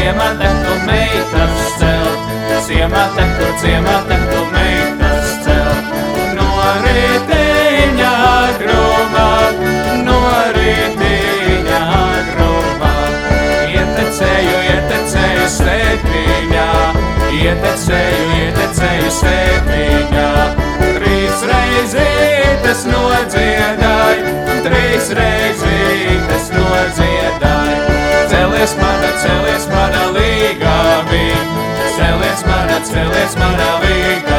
ciemata, kur meitas celt. Ciemata, kur meitas celt. No riteņa grumā, no riteņa grumā. Ietecēju svētviņā, ietecēju svētviņā. 3 reizītes nodziedāju, 3 reizītes nodziedāju. Celies mana līgavī, celies mana līgavī.